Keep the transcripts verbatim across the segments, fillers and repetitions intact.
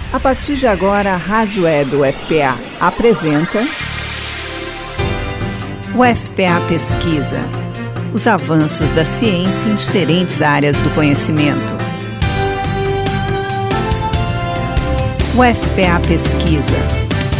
A partir de agora, a Rádio Web U F P A apresenta U F P A Pesquisa. Os avanços da ciência em diferentes áreas do conhecimento. U F P A Pesquisa.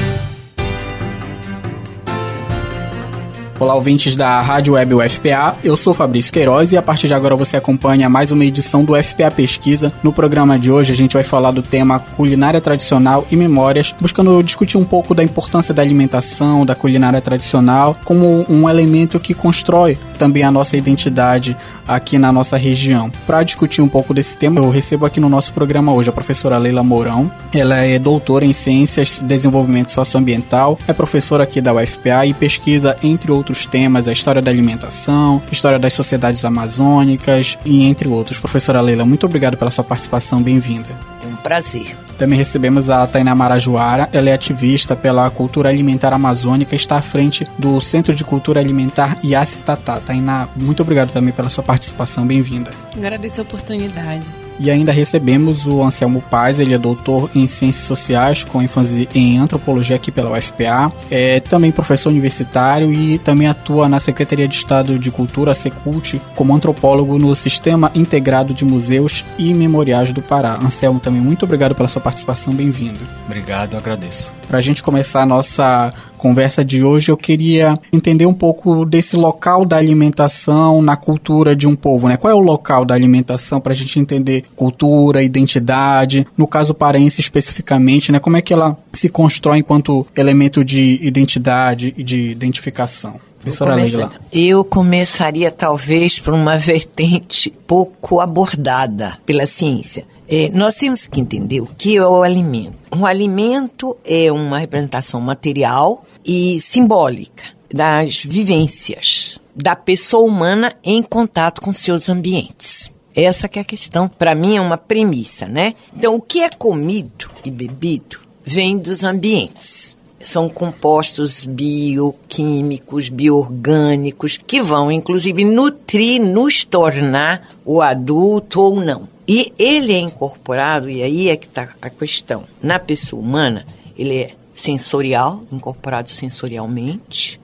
Olá, ouvintes da Rádio Web U F P A, eu sou Fabrício Queiroz e a partir de agora você acompanha mais uma edição do U F P A Pesquisa. No programa de hoje a gente vai falar do tema culinária tradicional e memórias, buscando discutir um pouco da importância da alimentação, da culinária tradicional, como um elemento que constrói também a nossa identidade aqui na nossa região. Para discutir um pouco desse tema, eu recebo aqui no nosso programa hoje a professora Leila Mourão. Ela é doutora em Ciências de Desenvolvimento Socioambiental, é professora aqui da U F P A e pesquisa, entre outros temas, a história da alimentação, história das sociedades amazônicas e entre outros. Professora Leila, muito obrigado pela sua participação, bem-vinda. É um prazer. Também recebemos a Tainá Marajoara, ela é ativista pela cultura alimentar amazônica e está à frente do Centro de Cultura Alimentar Iacitatá. Tainá, muito obrigado também pela sua participação, bem-vinda. Agradeço a oportunidade. E ainda recebemos o Anselmo Paz, ele é doutor em Ciências Sociais, com ênfase em Antropologia aqui pela U F P A. É também professor universitário e também atua na Secretaria de Estado de Cultura, a Secult, como antropólogo no Sistema Integrado de Museus e Memoriais do Pará. Anselmo, também muito obrigado pela sua participação, bem-vindo. Obrigado, eu agradeço. Para a gente começar a nossa conversa de hoje, eu queria entender um pouco desse local da alimentação na cultura de um povo, né? Qual é o local da alimentação para a gente entender cultura, identidade, no caso paraense especificamente, né? Como é que ela se constrói enquanto elemento de identidade e de identificação? Professora Leila. Eu começaria talvez por uma vertente pouco abordada pela ciência. É, nós temos que entender o que é o alimento. O alimento é uma representação material e simbólica das vivências da pessoa humana em contato com seus ambientes. Essa que é a questão, para mim é uma premissa, né? Então, o que é comido e bebido vem dos ambientes. São compostos bioquímicos, bioorgânicos, que vão, inclusive, nutrir, nos tornar o adulto ou não. E ele é incorporado, e aí é que está a questão. Na pessoa humana, ele é sensorial, incorporado sensorialmente,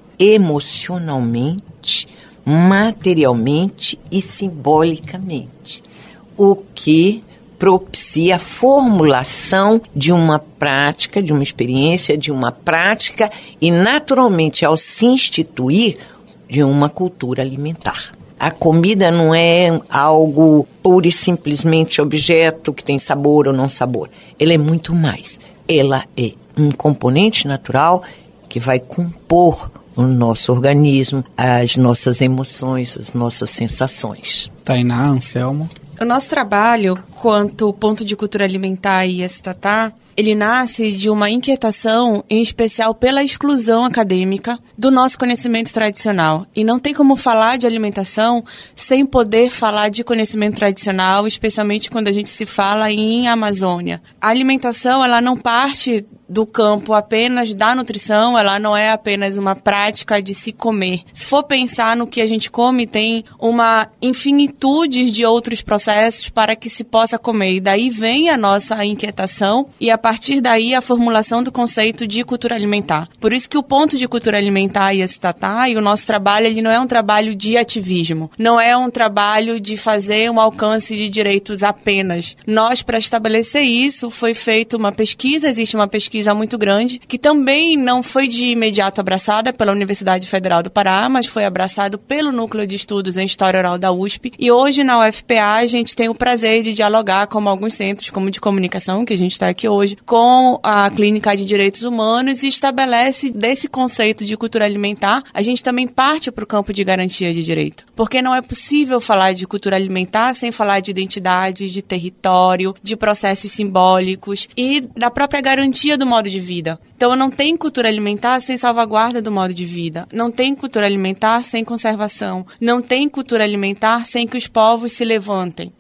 emocionalmente, materialmente e simbolicamente, o que propicia a formulação de uma prática, de uma experiência, de uma prática e, naturalmente, ao se instituir, de uma cultura alimentar. A comida não é algo pura e simplesmente objeto que tem sabor ou não sabor. Ela é muito mais. Ela é um componente natural que vai compor o nosso organismo, as nossas emoções, as nossas sensações. Tainá, Anselmo. O nosso trabalho, quanto ponto de cultura alimentar e Iacitatá, ele nasce de uma inquietação, em especial pela exclusão acadêmica do nosso conhecimento tradicional. E não tem como falar de alimentação sem poder falar de conhecimento tradicional, especialmente quando a gente se fala em Amazônia. A alimentação, ela não parte do campo apenas da nutrição, ela não é apenas uma prática de se comer. Se for pensar no que a gente come, tem uma infinitude de outros processos para que se possa comer. E daí vem a nossa inquietação e a partir daí a formulação do conceito de cultura alimentar. Por isso que o ponto de cultura alimentar e Iacitatá e o nosso trabalho, ele não é um trabalho de ativismo, não é um trabalho de fazer um alcance de direitos apenas. Nós, para estabelecer isso, foi feita uma pesquisa, existe uma pesquisa muito grande, que também não foi de imediato abraçada pela Universidade Federal do Pará, mas foi abraçado pelo Núcleo de Estudos em História Oral da U S P. E hoje na U F P A a gente tem o prazer de dialogar com alguns centros, como de comunicação, que a gente está aqui hoje, com a Clínica de Direitos Humanos e estabelece desse conceito de cultura alimentar, a gente também parte para o campo de garantia de direito. Porque não é possível falar de cultura alimentar sem falar de identidade, de território, de processos simbólicos e da própria garantia do modo de vida. Então, não tem cultura alimentar sem salvaguarda do modo de vida. Não tem cultura alimentar sem conservação. Não tem cultura alimentar sem que os povos se levantem.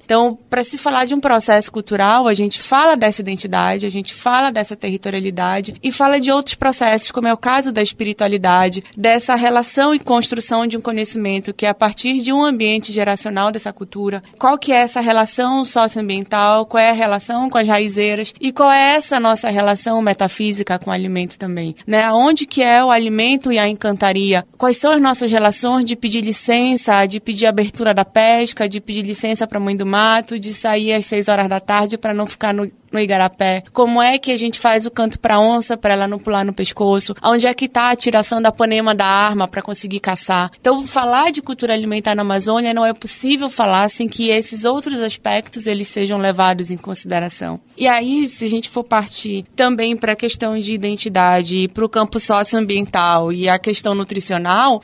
Então, para se falar de um processo cultural, a gente fala dessa identidade, a gente fala dessa territorialidade e fala de outros processos, como é o caso da espiritualidade, dessa relação e construção de um conhecimento que é a partir de um ambiente geracional dessa cultura. Qual que é essa relação socioambiental, qual é a relação com as raizeiras e qual é essa nossa relação metafísica com o alimento também, né? Onde que é o alimento e a encantaria? Quais são as nossas relações de pedir licença, de pedir abertura da pesca, de pedir licença para a mãe do mato, de sair às seis horas da tarde para não ficar no no igarapé? Como é que a gente faz o canto para onça para ela não pular no pescoço? Onde é que está a tiração da panema da arma para conseguir caçar? Então, falar de cultura alimentar na Amazônia não é possível falar sem que esses outros aspectos eles sejam levados em consideração. E aí, se a gente for partir também para a questão de identidade, para o campo socioambiental e a questão nutricional,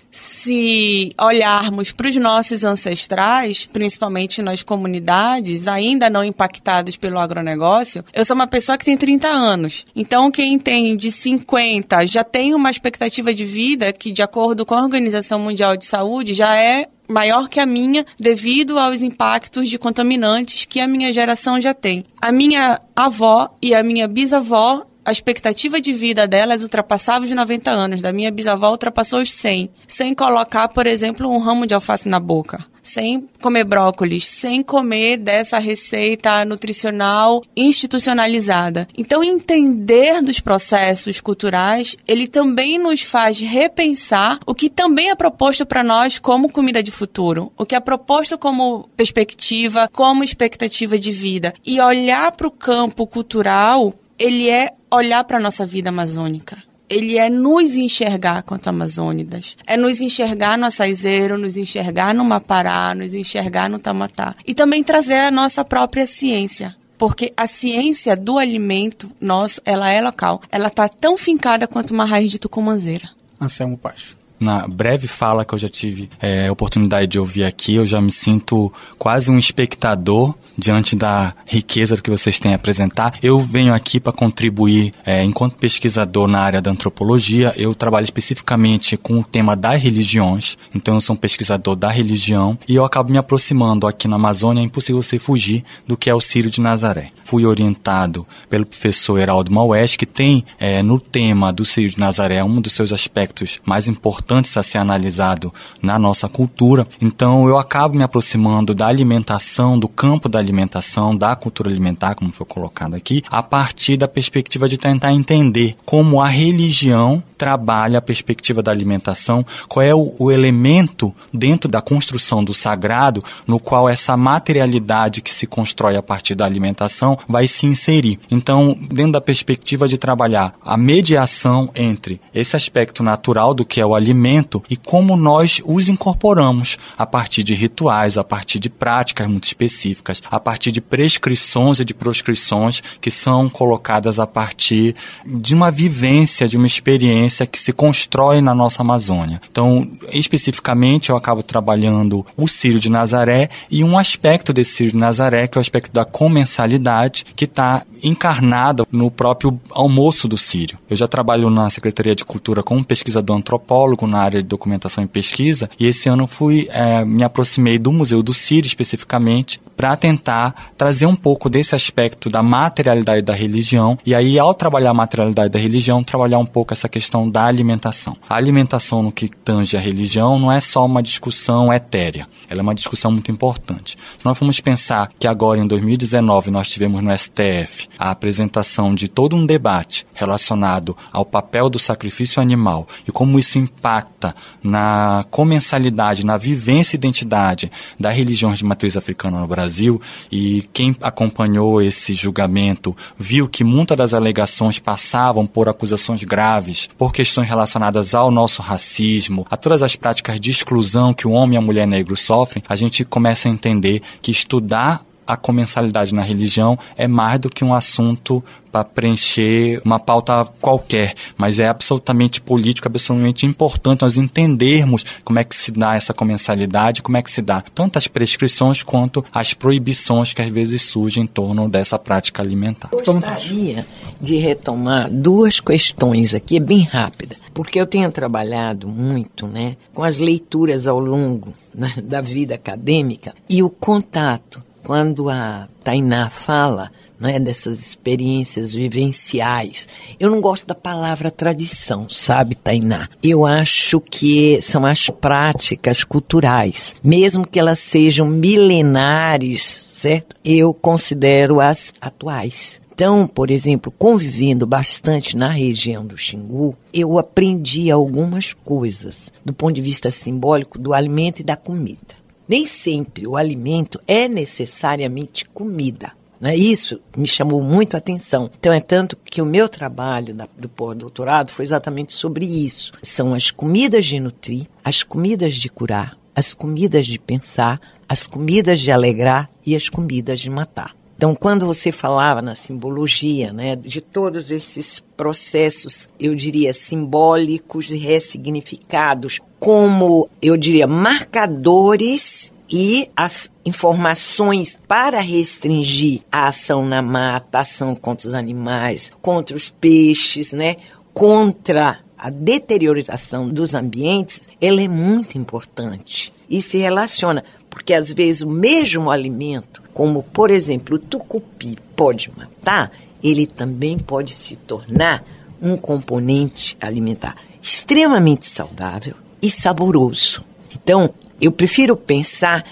se olharmos para os nossos ancestrais, principalmente nas comunidades ainda não impactadas pelo agronegócio, eu sou uma pessoa que tem trinta anos. Então, quem tem de cinquenta já tem uma expectativa de vida que, de acordo com a Organização Mundial de Saúde, já é maior que a minha devido aos impactos de contaminantes que a minha geração já tem. A minha avó e a minha bisavó, a expectativa de vida delas ultrapassava os noventa anos. Da minha bisavó ultrapassou os cem. Sem colocar, por exemplo, um ramo de alface na boca. Sem comer brócolis, sem comer dessa receita nutricional institucionalizada. Então, entender dos processos culturais, ele também nos faz repensar o que também é proposto para nós como comida de futuro, o que é proposto como perspectiva, como expectativa de vida. E olhar para o campo cultural, ele é olhar para a nossa vida amazônica. Ele é nos enxergar quanto amazônidas. É nos enxergar no açaizeiro, nos enxergar no Mapará, nos enxergar no Tamatá. E também trazer a nossa própria ciência. Porque a ciência do alimento nosso, ela é local. Ela está tão fincada quanto uma raiz de tucumanzeira. Anselmo Paz. Na breve fala que eu já tive é, oportunidade de ouvir aqui, eu já me sinto quase um espectador diante da riqueza do que vocês têm a apresentar. Eu venho aqui para contribuir é, enquanto pesquisador na área da antropologia. Eu trabalho especificamente com o tema das religiões, então eu sou um pesquisador da religião e eu acabo me aproximando aqui na Amazônia. É impossível você fugir do que é o Círio de Nazaré. Fui orientado pelo professor Heraldo Maués, que tem é, no tema do Círio de Nazaré um dos seus aspectos mais importantes a ser analisado na nossa cultura. Então eu acabo me aproximando da alimentação, do campo da alimentação, da cultura alimentar, como foi colocado aqui, a partir da perspectiva de tentar entender como a religião trabalha a perspectiva da alimentação, qual é o, o elemento dentro da construção do sagrado no qual essa materialidade que se constrói a partir da alimentação vai se inserir. Então, dentro da perspectiva de trabalhar a mediação entre esse aspecto natural do que é o alimento e como nós os incorporamos a partir de rituais, a partir de práticas muito específicas, a partir de prescrições e de proscrições que são colocadas a partir de uma vivência, de uma experiência que se constrói na nossa Amazônia. Então, especificamente, eu acabo trabalhando o Círio de Nazaré e um aspecto desse Círio de Nazaré, que é o aspecto da comensalidade, que está encarnado no próprio almoço do Círio. Eu já trabalho na Secretaria de Cultura como pesquisador antropólogo na área de documentação e pesquisa, e esse ano fui, é, me aproximei do Museu do Círio, especificamente, para tentar trazer um pouco desse aspecto da materialidade da religião, e aí, ao trabalhar a materialidade da religião, trabalhar um pouco essa questão da alimentação. A alimentação, no que tange a religião, não é só uma discussão etérea, ela é uma discussão muito importante. Se nós formos pensar que agora, em dois mil e dezenove, nós tivemos no S T F a apresentação de todo um debate relacionado ao papel do sacrifício animal e como isso impacta na comensalidade, na vivência e identidade das religiões de matriz africana no Brasil, e quem acompanhou esse julgamento viu que muitas das alegações passavam por acusações graves, por questões relacionadas ao nosso racismo, a todas as práticas de exclusão que o homem e a mulher negro sofrem. A gente começa a entender que estudar a comensalidade na religião é mais do que um assunto para preencher uma pauta qualquer, mas é absolutamente político, absolutamente importante nós entendermos como é que se dá essa comensalidade, como é que se dá tanto as prescrições quanto as proibições que às vezes surgem em torno dessa prática alimentar. Gostaria de retomar duas questões aqui, bem rápida, porque eu tenho trabalhado muito, né, com as leituras ao longo, né, da vida acadêmica e o contato quando a Tainá fala, né, dessas experiências vivenciais, eu não gosto da palavra tradição, sabe, Tainá? Eu acho que são as práticas culturais, mesmo que elas sejam milenares, certo? Eu considero as atuais. Então, por exemplo, convivendo bastante na região do Xingu, eu aprendi algumas coisas do ponto de vista simbólico do alimento e da comida. Nem sempre o alimento é necessariamente comida, né? Isso me chamou muito a atenção. Então, é tanto que o meu trabalho da, do pós-doutorado foi exatamente sobre isso. São as comidas de nutrir, as comidas de curar, as comidas de pensar, as comidas de alegrar e as comidas de matar. Então, quando você falava na simbologia, né, de todos esses processos, eu diria, simbólicos e ressignificados, como, eu diria, marcadores e as informações para restringir a ação na mata, a ação contra os animais, contra os peixes, né, contra a deterioração dos ambientes, ela é muito importante e se relaciona. Porque, às vezes, o mesmo alimento, como, por exemplo, o tucupi pode matar, ele também pode se tornar um componente alimentar extremamente saudável e saboroso. Então, eu prefiro pensar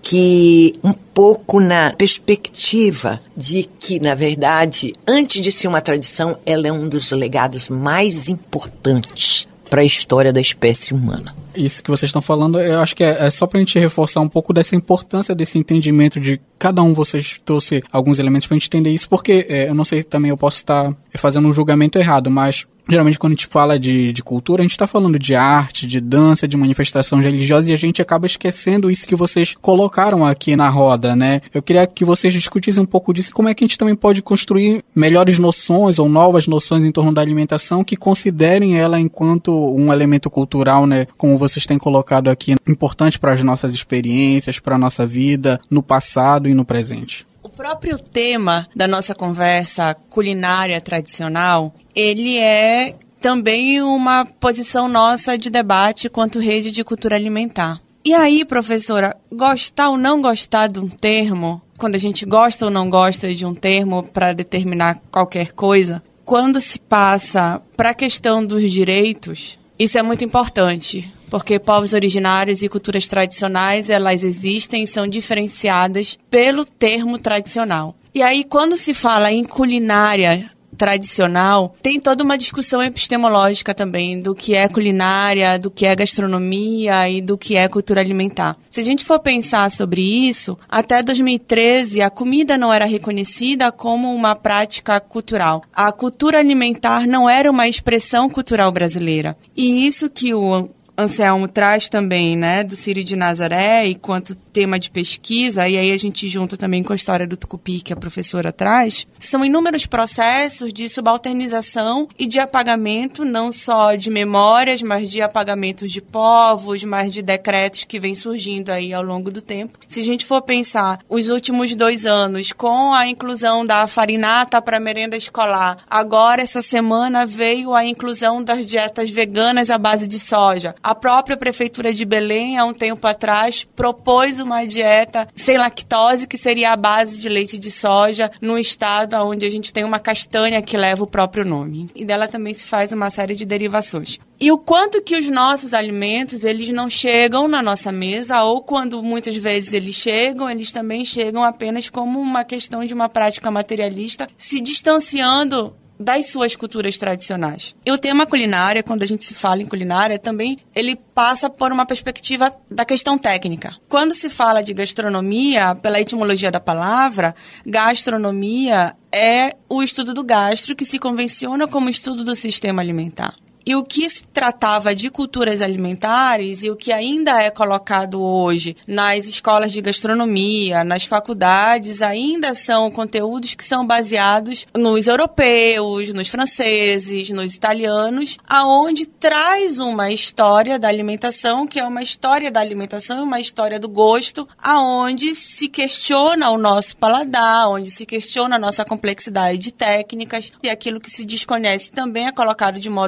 que um pouco na perspectiva de que, na verdade, antes de ser uma tradição, ela é um dos legados mais importantes para a história da espécie humana. Isso que vocês estão falando, eu acho que é, é só pra gente reforçar um pouco dessa importância desse entendimento de cada um, vocês trouxe alguns elementos pra gente entender isso, porque é, eu não sei, também eu posso estar fazendo um julgamento errado, mas geralmente quando a gente fala de, de cultura, a gente está falando de arte, de dança, de manifestação religiosa, e a gente acaba esquecendo isso que vocês colocaram aqui na roda, né? Eu queria que vocês discutissem um pouco disso, como é que a gente também pode construir melhores noções ou novas noções em torno da alimentação que considerem ela enquanto um elemento cultural, né? Como vocês têm colocado aqui, importante para as nossas experiências, para a nossa vida, no passado e no presente. O próprio tema da nossa conversa, culinária tradicional, ele é também uma posição nossa de debate quanto rede de cultura alimentar. E aí, professora, gostar ou não gostar de um termo, quando a gente gosta ou não gosta de um termo para determinar qualquer coisa, quando se passa para a questão dos direitos, isso é muito importante. Porque povos originários e culturas tradicionais, elas existem e são diferenciadas pelo termo tradicional. E aí, quando se fala em culinária tradicional, tem toda uma discussão epistemológica também do que é culinária, do que é gastronomia e do que é cultura alimentar. Se a gente for pensar sobre isso, até dois mil e treze a comida não era reconhecida como uma prática cultural. A cultura alimentar não era uma expressão cultural brasileira. E isso que o Anselmo traz também, né, do Círio de Nazaré, enquanto tema de pesquisa, e aí a gente junta também com a história do tucupi que a professora traz, são inúmeros processos de subalternização e de apagamento, não só de memórias, mas de apagamentos de povos, mas de decretos que vêm surgindo aí ao longo do tempo. Se a gente for pensar os últimos dois anos, com a inclusão da farinata para merenda escolar, agora essa semana veio a inclusão das dietas veganas à base de soja. A própria Prefeitura de Belém, há um tempo atrás, propôs uma dieta sem lactose, que seria a base de leite de soja, num estado onde a gente tem uma castanha que leva o próprio nome. E dela também se faz uma série de derivações. E o quanto que os nossos alimentos, eles não chegam na nossa mesa, ou quando muitas vezes eles chegam, eles também chegam apenas como uma questão de uma prática materialista, se distanciando das suas culturas tradicionais. E o tema culinária, quando a gente se fala em culinária, também ele passa por uma perspectiva da questão técnica. Quando se fala de gastronomia, pela etimologia da palavra, gastronomia é o estudo do gastro, que se convenciona como estudo do sistema alimentar. E o que se tratava de culturas alimentares e o que ainda é colocado hoje nas escolas de gastronomia, nas faculdades, ainda são conteúdos que são baseados nos europeus, nos franceses, nos italianos, aonde traz uma história da alimentação, que é uma história da alimentação, uma história do gosto, aonde se questiona o nosso paladar, onde se questiona a nossa complexidade de técnicas, e aquilo que se desconhece também é colocado de modo subalterno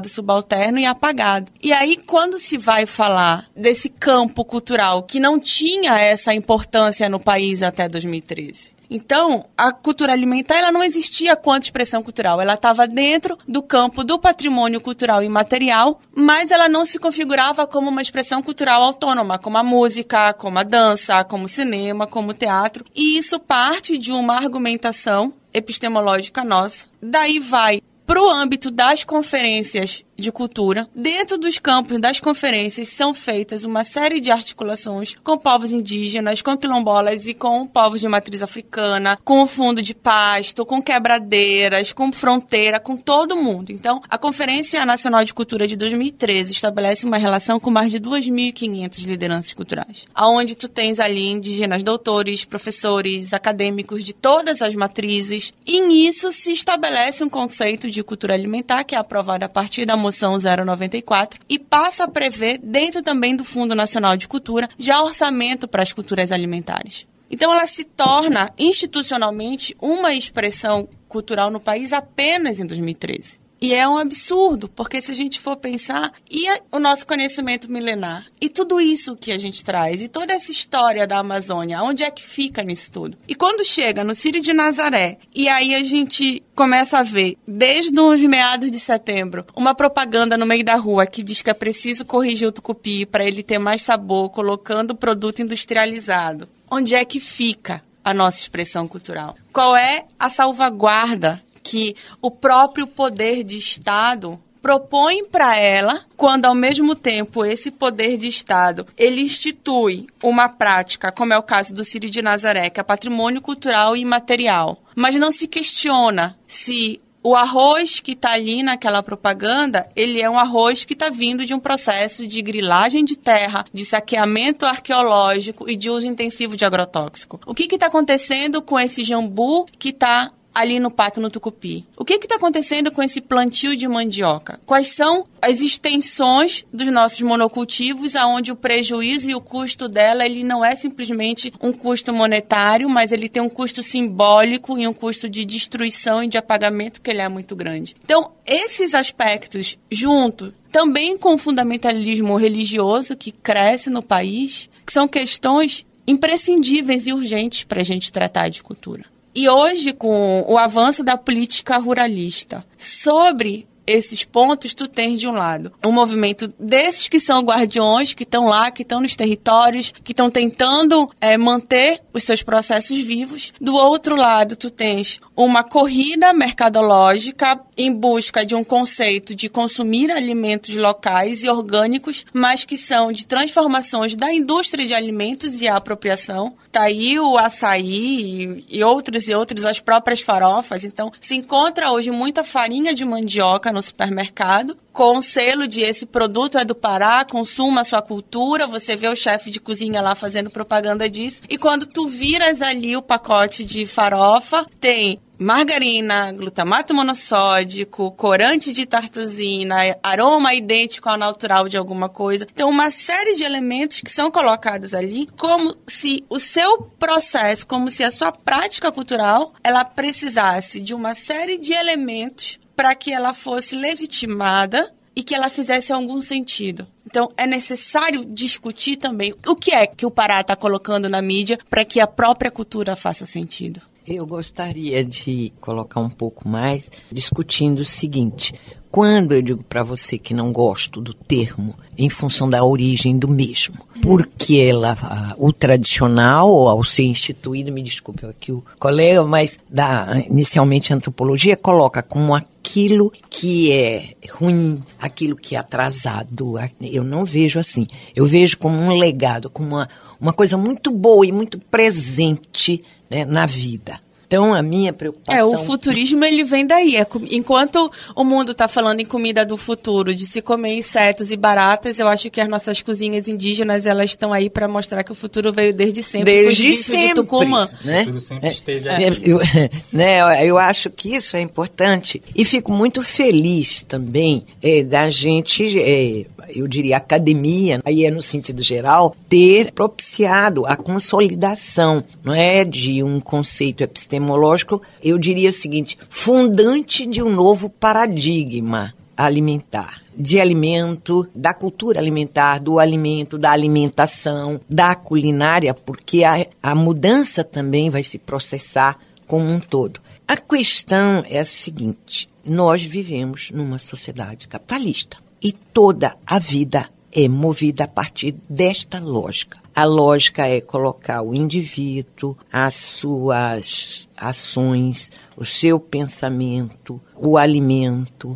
subalterno e apagado. E aí, quando se vai falar desse campo cultural que não tinha essa importância no país até dois mil e treze... Então, a cultura alimentar ela não existia quanto expressão cultural. Ela estava dentro do campo do patrimônio cultural imaterial, mas ela não se configurava como uma expressão cultural autônoma, como a música, como a dança, como o cinema, como o teatro. E isso parte de uma argumentação epistemológica nossa. Daí vai para o âmbito das conferências de cultura. Dentro dos campos das conferências são feitas uma série de articulações com povos indígenas, com quilombolas e com povos de matriz africana, com o fundo de pasto, com quebradeiras, com fronteira, com todo mundo. Então, a Conferência Nacional de Cultura de dois mil e treze estabelece uma relação com mais de duas mil e quinhentas lideranças culturais, onde tu tens ali indígenas, doutores, professores, acadêmicos de todas as matrizes, e nisso se estabelece um conceito de cultura alimentar que é aprovado a partir da moção zero noventa e quatro e passa a prever, dentro também do Fundo Nacional de Cultura, já orçamento para as culturas alimentares. Então, ela se torna institucionalmente uma expressão cultural no país apenas em dois mil e treze. E é um absurdo, porque se a gente for pensar, e o nosso conhecimento milenar, e tudo isso que a gente traz, e toda essa história da Amazônia, onde é que fica nisso tudo? E quando chega no Círio de Nazaré, e aí a gente começa a ver, desde os meados de setembro, uma propaganda no meio da rua que diz que é preciso corrigir o tucupi para ele ter mais sabor, colocando o produto industrializado. Onde é que fica a nossa expressão cultural? Qual é a salvaguarda que o próprio poder de Estado propõe para ela, quando ao mesmo tempo esse poder de Estado ele institui uma prática, como é o caso do Círio de Nazaré, que é patrimônio cultural e imaterial, mas não se questiona se o arroz que está ali naquela propaganda, ele é um arroz que está vindo de um processo de grilagem de terra, de saqueamento arqueológico e de uso intensivo de agrotóxico. O que está acontecendo com esse jambu que está ali no Pato, no Tucupi? O que está acontecendo com esse plantio de mandioca? Quais são as extensões dos nossos monocultivos, aonde o prejuízo e o custo dela, ele não é simplesmente um custo monetário, mas ele tem um custo simbólico e um custo de destruição e de apagamento que ele é muito grande. Então, esses aspectos, junto também com o fundamentalismo religioso que cresce no país, que são questões imprescindíveis e urgentes para a gente tratar de cultura. E hoje, com o avanço da política ruralista sobre esses pontos, tu tens de um lado um movimento desses que são guardiões, que estão lá, que estão nos territórios, que estão tentando é, manter os seus processos vivos. Do outro lado, tu tens uma corrida mercadológica em busca de um conceito de consumir alimentos locais e orgânicos, mas que são de transformações da indústria de alimentos e a apropriação. Tá aí o açaí e, e outros e outros, as próprias farofas. Então, se encontra hoje muita farinha de mandioca no supermercado, com o selo de esse produto é do Pará, consuma a sua cultura, você vê o chefe de cozinha lá fazendo propaganda disso, e quando tu viras ali o pacote de farofa, tem margarina, glutamato monossódico, corante de tartazina, aroma idêntico ao natural de alguma coisa. Então, uma série de elementos que são colocados ali como se o seu processo, como se a sua prática cultural, ela precisasse de uma série de elementos para que ela fosse legitimada e que ela fizesse algum sentido. Então, é necessário discutir também o que é que o Pará está colocando na mídia para que a própria cultura faça sentido. Eu gostaria de colocar um pouco mais discutindo o seguinte: quando eu digo para você que não gosto do termo em função da origem do mesmo, porque ela, a, o tradicional, ao ser instituído, me desculpe aqui o colega, mas da, inicialmente a antropologia coloca como aquilo que é ruim, aquilo que é atrasado. Eu não vejo assim. Eu vejo como um legado, como uma, uma coisa muito boa e muito presente, né, na vida. Então, a minha preocupação... É, o futurismo, ele vem daí. É, enquanto o mundo está falando em comida do futuro, de se comer insetos e baratas, eu acho que as nossas cozinhas indígenas, elas estão aí para mostrar que o futuro veio desde sempre. Desde sempre, de Tucumã, né? O futuro sempre é, esteve é, aqui. Eu, né, eu acho que isso é importante. E fico muito feliz também é, da gente... É, eu diria academia, aí é no sentido geral, ter propiciado a consolidação, não é, de um conceito epistemológico, eu diria o seguinte, fundante de um novo paradigma alimentar, de alimento, da cultura alimentar, do alimento, da alimentação, da culinária, porque a, a mudança também vai se processar como um todo. A questão é a seguinte: nós vivemos numa sociedade capitalista e toda a vida é movida a partir desta lógica. A lógica é colocar o indivíduo, as suas ações, o seu pensamento, o alimento,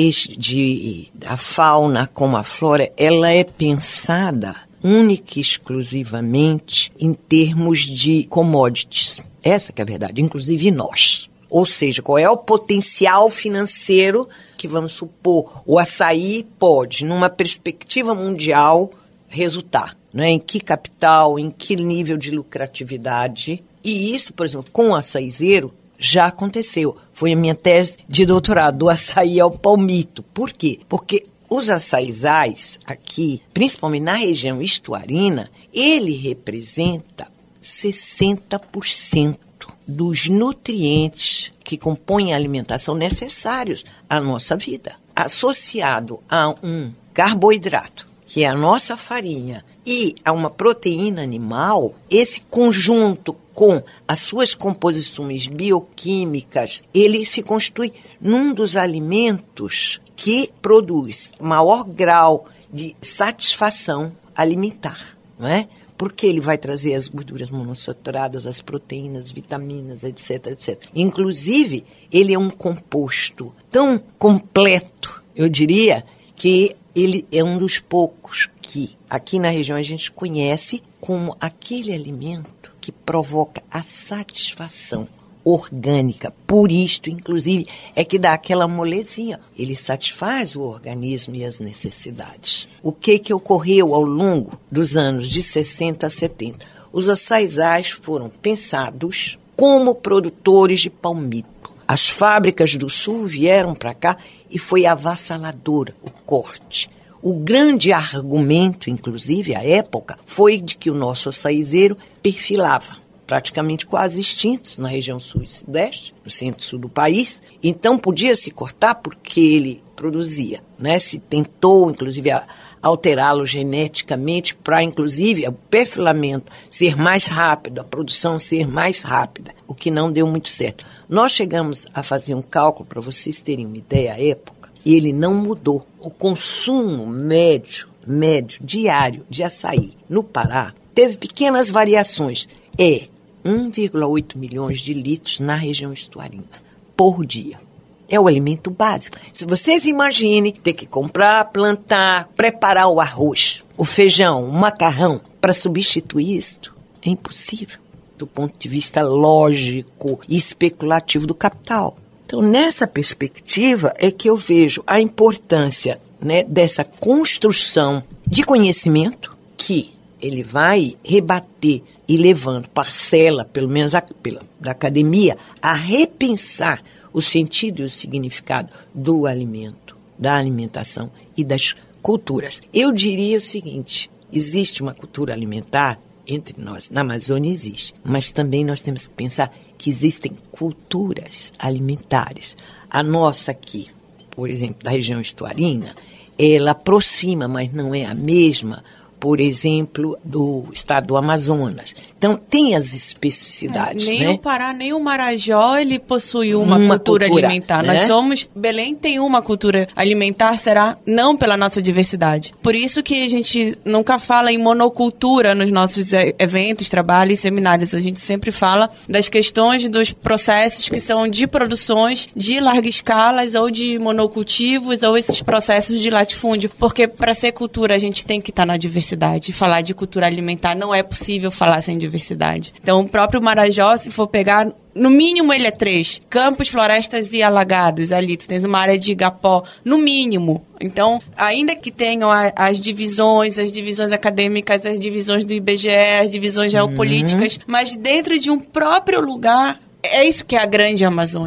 desde a fauna como a flora, ela é pensada única e exclusivamente em termos de commodities. Essa que é a verdade, inclusive nós. Ou seja, qual é o potencial financeiro que, vamos supor, o açaí pode, numa perspectiva mundial, resultar, né? Em que capital, em que nível de lucratividade. E isso, por exemplo, com o açaizeiro, já aconteceu. Foi a minha tese de doutorado, do açaí ao palmito. Por quê? Porque os açaizais aqui, principalmente na região estuarina, ele representa sessenta por cento dos nutrientes que compõem a alimentação necessários à nossa vida. Associado a um carboidrato, que é a nossa farinha, e a uma proteína animal, esse conjunto com as suas composições bioquímicas, ele se constitui num dos alimentos que produz maior grau de satisfação alimentar, não é? Porque ele vai trazer as gorduras monossaturadas, as proteínas, vitaminas, etc, etcétera. Inclusive, ele é um composto tão completo, eu diria, que ele é um dos poucos que aqui na região a gente conhece como aquele alimento que provoca a satisfação orgânica. Por isto, inclusive, é que dá aquela molezinha. Ele satisfaz o organismo e as necessidades. O que que ocorreu ao longo dos anos de sessenta a setenta? Os açaizais foram pensados como produtores de palmito. As fábricas do sul vieram para cá e foi avassaladora o corte. O grande argumento, inclusive, à época, foi de que o nosso açaizeiro perfilava, praticamente quase extintos na região sul e sudeste, no centro-sul do país. Então, podia se cortar porque ele produzia, né? Se tentou, inclusive, alterá-lo geneticamente para, inclusive, o perfilamento ser mais rápido, a produção ser mais rápida, o que não deu muito certo. Nós chegamos a fazer um cálculo, para vocês terem uma ideia, à época, e ele não mudou. O consumo médio, médio, diário de açaí no Pará teve pequenas variações. É um vírgula oito milhões de litros na região estuarina por dia. É o alimento básico. Se vocês imaginem ter que comprar, plantar, preparar o arroz, o feijão, o macarrão, para substituir isto, é impossível do ponto de vista lógico e especulativo do capital. Então, nessa perspectiva é que eu vejo a importância, né, dessa construção de conhecimento que ele vai rebater e levando parcela, pelo menos a, pela, da academia, a repensar o sentido e o significado do alimento, da alimentação e das culturas. Eu diria o seguinte: existe uma cultura alimentar entre nós, na Amazônia existe, mas também nós temos que pensar que existem culturas alimentares. A nossa aqui, por exemplo, da região estuarina, ela aproxima, mas não é a mesma, por exemplo, do estado do Amazonas. Então, tem as especificidades, é, nem né? Nem o Pará, nem o Marajó, ele possui uma, uma cultura, cultura alimentar. Né? Nós somos... Belém tem uma cultura alimentar, será não pela nossa diversidade. Por isso que a gente nunca fala em monocultura nos nossos eventos, trabalhos, seminários. A gente sempre fala das questões dos processos que são de produções de larga escala ou de monocultivos ou esses processos de latifúndio. Porque para ser cultura, a gente tem que estar na diversidade. Falar de cultura alimentar não é possível falar sem diversidade. Diversidade. Então, o próprio Marajó, se for pegar, no mínimo ele é três. Campos, florestas e alagados. Ali tu tens uma área de igapó, no mínimo. Então, ainda que tenham a, as divisões, as divisões acadêmicas, as divisões do I B G E, as divisões geopolíticas, uhum. mas dentro de um próprio lugar, é isso que é a grande Amazônia.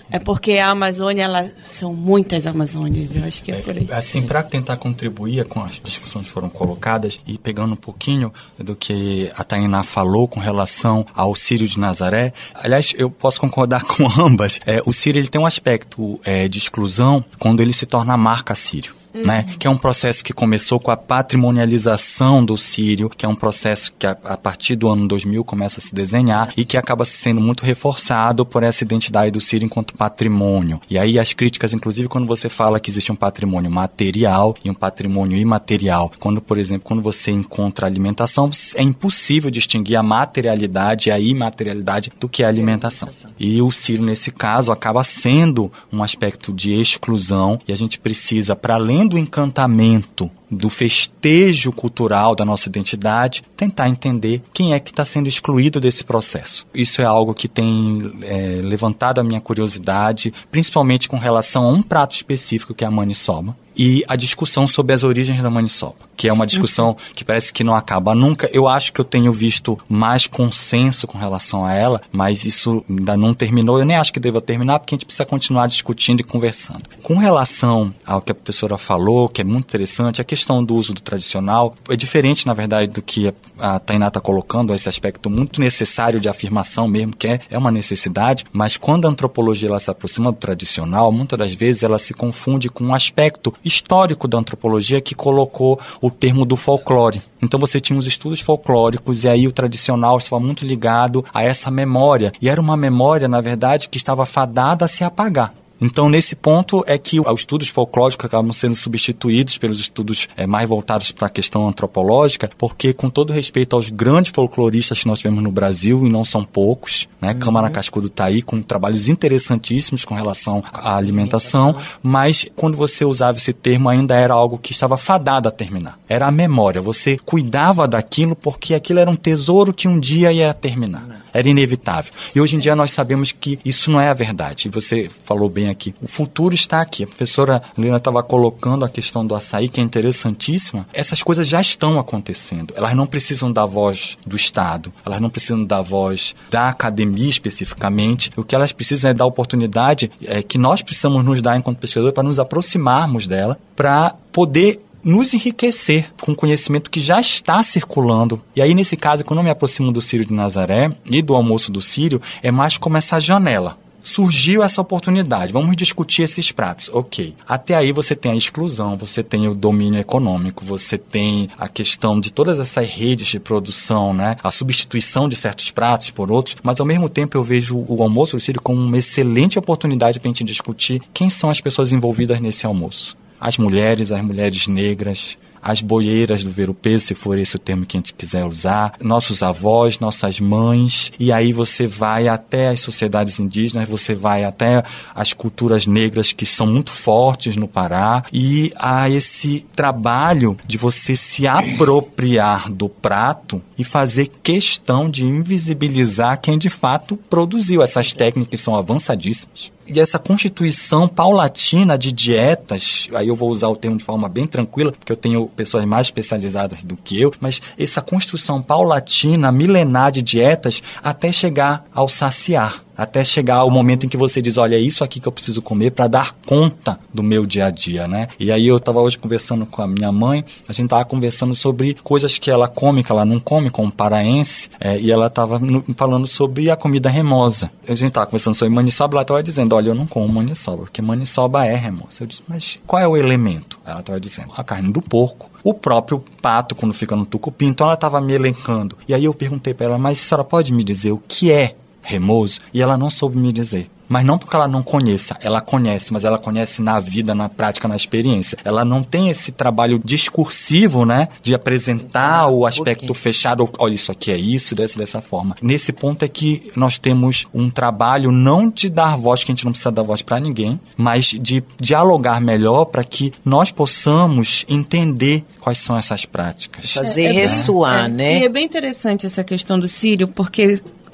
É porque a Amazônia, ela, são muitas Amazônias, eu acho que é por aí. Assim, para tentar contribuir com as discussões que foram colocadas e pegando um pouquinho do que a Tainá falou com relação ao Círio de Nazaré, aliás, eu posso concordar com ambas. É, o Círio ele tem um aspecto é, de exclusão quando ele se torna a marca Círio. Né? Que é um processo que começou com a patrimonialização do Círio, que é um processo que a, a partir do ano dois mil começa a se desenhar e que acaba sendo muito reforçado por essa identidade do Círio enquanto patrimônio. E aí as críticas, inclusive quando você fala que existe um patrimônio material e um patrimônio imaterial, quando, por exemplo, quando você encontra alimentação, é impossível distinguir a materialidade e a imaterialidade do que é a alimentação. E o Círio, nesse caso, acaba sendo um aspecto de exclusão e a gente precisa, para além do encantamento, do festejo cultural da nossa identidade, tentar entender quem é que está sendo excluído desse processo. Isso é algo que tem é, levantado a minha curiosidade, principalmente com relação a um prato específico que é a maniçoba, e a discussão sobre as origens da maniçoba, que é uma discussão que parece que não acaba nunca. Eu acho que eu tenho visto mais consenso com relação a ela, mas isso ainda não terminou. Eu nem acho que deva terminar, porque a gente precisa continuar discutindo e conversando. Com relação ao que a professora falou, que é muito interessante, a questão do uso do tradicional é diferente, na verdade, do que a Tainá está colocando, esse aspecto muito necessário de afirmação mesmo, que é, é uma necessidade, mas quando a antropologia ela se aproxima do tradicional, muitas das vezes ela se confunde com um aspecto histórico da antropologia que colocou o termo do folclore. Então você tinha os estudos folclóricos e aí o tradicional estava muito ligado a essa memória. E era uma memória, na verdade, que estava fadada a se apagar. Então, nesse ponto é que os estudos folclóricos acabam sendo substituídos pelos estudos é, mais voltados para a questão antropológica, porque, com todo respeito aos grandes folcloristas que nós tivemos no Brasil, e não são poucos, né? Uhum. Câmara Cascudo está aí com trabalhos interessantíssimos com relação à alimentação, mas quando você usava esse termo ainda era algo que estava fadado a terminar. Era a memória, você cuidava daquilo porque aquilo era um tesouro que um dia ia terminar. Era inevitável. E hoje em dia nós sabemos que isso não é a verdade. E você falou bem aqui. O futuro está aqui. A professora Helena estava colocando a questão do açaí, que é interessantíssima. Essas coisas já estão acontecendo. Elas não precisam da voz do Estado. Elas não precisam da voz da academia especificamente. O que elas precisam é da oportunidade é, que nós precisamos nos dar enquanto pesquisadores para nos aproximarmos dela, para poder nos enriquecer com o conhecimento que já está circulando. E aí, nesse caso, quando eu me aproximo do Círio de Nazaré e do almoço do Círio, é mais como essa janela. Surgiu essa oportunidade, vamos discutir esses pratos. Ok. Até aí você tem a exclusão, você tem o domínio econômico, você tem a questão de todas essas redes de produção, né? A substituição de certos pratos por outros, mas ao mesmo tempo eu vejo o almoço do Círio como uma excelente oportunidade para a gente discutir quem são as pessoas envolvidas nesse almoço. As mulheres, as mulheres negras, as boieiras do ver-o-peso, se for esse o termo que a gente quiser usar, nossos avós, nossas mães, e aí você vai até as sociedades indígenas, você vai até as culturas negras que são muito fortes no Pará, e há esse trabalho de você se apropriar do prato e fazer questão de invisibilizar quem de fato produziu. Essas técnicas que são avançadíssimas. E essa constituição paulatina de dietas, aí eu vou usar o termo de forma bem tranquila, porque eu tenho pessoas mais especializadas do que eu, mas essa construção paulatina, milenar de dietas, até chegar ao saciar. Até chegar ao momento em que você diz, olha, é isso aqui que eu preciso comer para dar conta do meu dia a dia, né? E aí eu estava hoje conversando com a minha mãe, a gente estava conversando sobre coisas que ela come, que ela não come, como paraense, é, e ela estava falando sobre a comida remosa. A gente estava conversando sobre maniçoba, ela estava dizendo, olha, eu não como maniçoba, porque maniçoba é remosa. Eu disse, mas qual é o elemento? Ela estava dizendo, a carne do porco. O próprio pato, quando fica no tucupi. Então ela estava me elencando. E aí eu perguntei para ela, mas a senhora pode me dizer o que é remoso? E ela não soube me dizer. Mas não porque ela não conheça, ela conhece, mas ela conhece na vida, na prática, na experiência. Ela não tem esse trabalho discursivo, né, de apresentar o aspecto fechado, olha, isso aqui é isso, dessa, dessa forma. Nesse ponto é que nós temos um trabalho não de dar voz, que a gente não precisa dar voz para ninguém, mas de dialogar melhor para que nós possamos entender quais são essas práticas. Fazer é, é ressoar, é, né? E é bem interessante essa questão do Círio, porque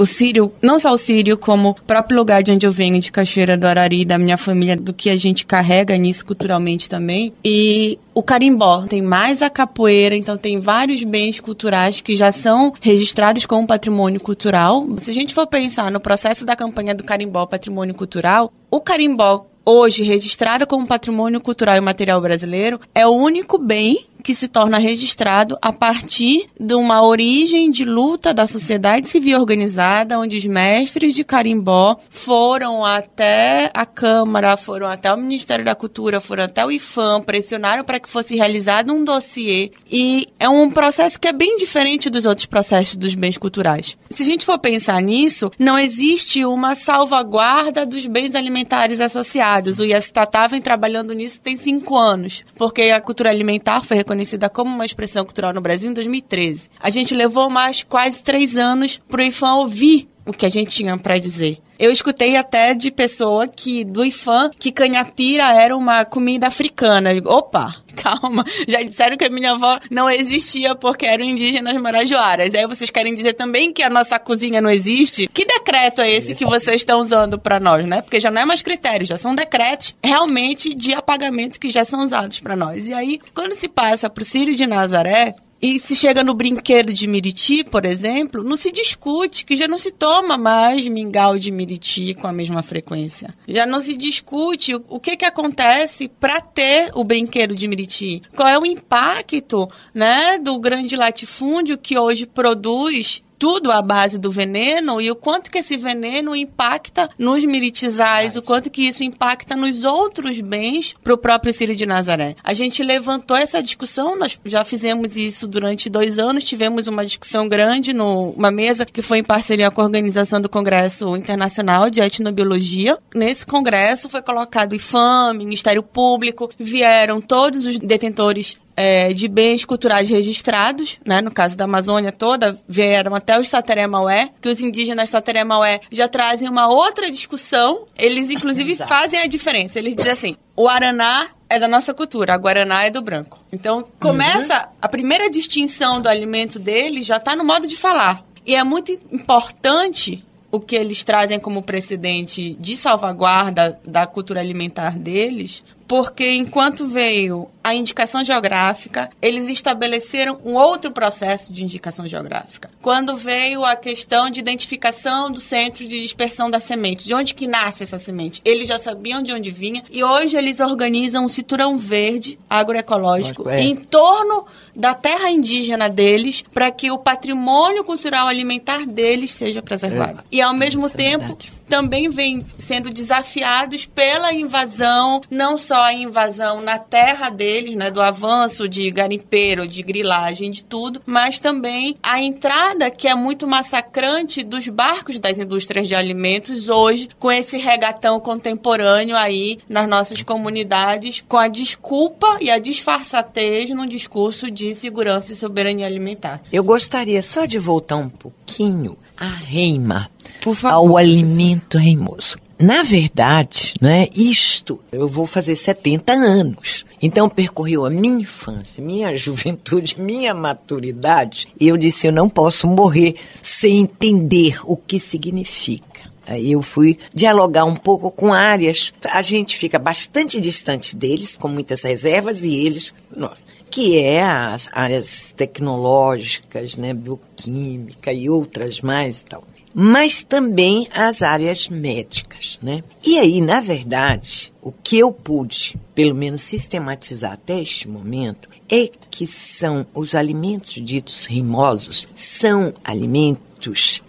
o Sírio, não só o Sírio, como o próprio lugar de onde eu venho, de Cachoeira do Arari, da minha família, do que a gente carrega nisso culturalmente também. E o carimbó, tem mais a capoeira, então tem vários bens culturais que já são registrados como patrimônio cultural. Se a gente for pensar no processo da campanha do carimbó patrimônio cultural, o carimbó, hoje registrado como patrimônio cultural e material brasileiro, é o único bem que se torna registrado a partir de uma origem de luta da sociedade civil organizada, onde os mestres de carimbó foram até a Câmara, foram até o Ministério da Cultura, foram até o IFAM, pressionaram para que fosse realizado um dossiê. E é um processo que é bem diferente dos outros processos dos bens culturais. Se a gente for pensar nisso, não existe uma salvaguarda dos bens alimentares associados. O IASTATÁ vem trabalhando nisso tem cinco anos, porque a cultura alimentar foi reconhecida conhecida como uma expressão cultural no Brasil em dois mil e treze. A gente levou mais quase três anos para o IFAM ouvir o que a gente tinha para dizer. Eu escutei até de pessoa que, do IFAM, que canhapira era uma comida africana. Eu digo, opa, calma, já disseram que a minha avó não existia porque eram indígenas marajoaras. Aí vocês querem dizer também que a nossa cozinha não existe? Que decreto é esse que vocês estão usando para nós, né? Porque já não é mais critério, já são decretos realmente de apagamento que já são usados para nós. E aí, quando se passa para o Círio de Nazaré, e se chega no brinquedo de Miriti, por exemplo, não se discute que já não se toma mais mingau de Miriti com a mesma frequência. Já não se discute o, o que, que acontece para ter o brinquedo de Miriti. Qual é o impacto, né, do grande latifúndio que hoje produz tudo à base do veneno e o quanto que esse veneno impacta nos miritizais, o quanto que isso impacta nos outros bens para o próprio Círio de Nazaré. A gente levantou essa discussão, nós já fizemos isso durante dois anos, tivemos uma discussão grande numa mesa que foi em parceria com a organização do Congresso Internacional de Etnobiologia. Nesse congresso foi colocado IFAM, Ministério Público, vieram todos os detentores É, de bens culturais registrados, né? No caso da Amazônia toda, vieram até os Sateré-Maué, que os indígenas Sateré-Maué já trazem uma outra discussão. Eles, inclusive, fazem a diferença. Eles dizem assim, o Araná é da nossa cultura, a Guaraná é do branco. Então, começa uhum. a primeira distinção do alimento deles já está no modo de falar. E é muito importante o que eles trazem como precedente de salvaguarda da cultura alimentar deles, porque enquanto veio a indicação geográfica, eles estabeleceram um outro processo de indicação geográfica. Quando veio a questão de identificação do centro de dispersão da semente, de onde que nasce essa semente, eles já sabiam de onde vinha e hoje eles organizam um cinturão verde agroecológico é. em torno da terra indígena deles para que o patrimônio cultural alimentar deles seja preservado. É. E ao mesmo Isso tempo... É também vem sendo desafiados pela invasão, não só a invasão na terra deles, né, do avanço de garimpeiro, de grilagem, de tudo, mas também a entrada que é muito massacrante dos barcos das indústrias de alimentos hoje, com esse regatão contemporâneo aí nas nossas comunidades, com a desculpa e a disfarçatez num discurso de segurança e soberania alimentar. Eu gostaria só de voltar um pouquinho à reima, Por favor, ao alimento reimoso. Na verdade, né, isto, eu vou fazer setenta anos. Então, percorreu a minha infância, minha juventude, minha maturidade. E eu disse, eu não posso morrer sem entender o que significa. Aí eu fui dialogar um pouco com áreas, a gente fica bastante distante deles, com muitas reservas, e eles, nossa, que é as áreas tecnológicas, né, bioquímica e outras mais e tal. Mas também as áreas médicas, né? E aí, na verdade, o que eu pude, pelo menos sistematizar até este momento, é que são os alimentos ditos reimosos, são alimentos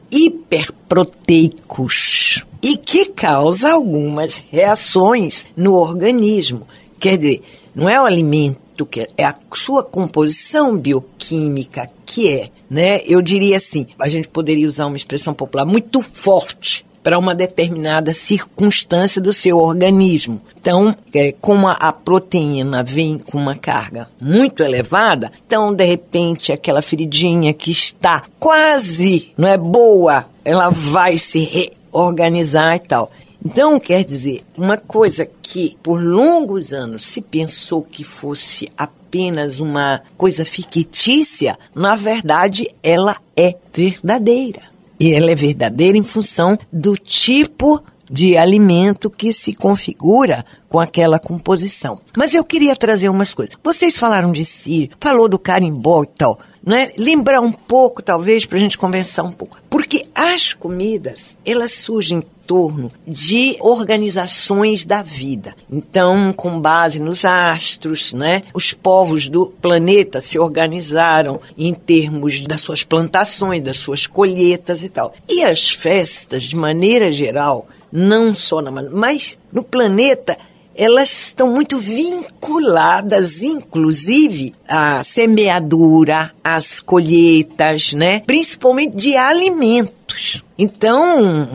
hiperproteicos e que causam algumas reações no organismo. Quer dizer, não é o alimento que é a sua composição bioquímica que é, né? Eu diria assim, a gente poderia usar uma expressão popular muito forte para uma determinada circunstância do seu organismo. Então, é, como a, a proteína vem com uma carga muito elevada, então, de repente, aquela feridinha que está quase, não é boa, ela vai se reorganizar e tal. Então, quer dizer, uma coisa que por longos anos se pensou que fosse apenas uma coisa fictícia, na verdade, ela é verdadeira. E ela é verdadeira em função do tipo de alimento que se configura com aquela composição. Mas eu queria trazer umas coisas. Vocês falaram de sírio, falou do carimbó e tal, né? Lembrar um pouco, talvez, para a gente conversar um pouco. Porque as comidas, elas surgem em torno de organizações da vida. Então, com base nos astros, né? Os povos do planeta se organizaram em termos das suas plantações, das suas colheitas e tal. E as festas, de maneira geral, não só na, mas no planeta, elas estão muito vinculadas, inclusive, à semeadura, às colheitas, né? Principalmente de alimentos. Então,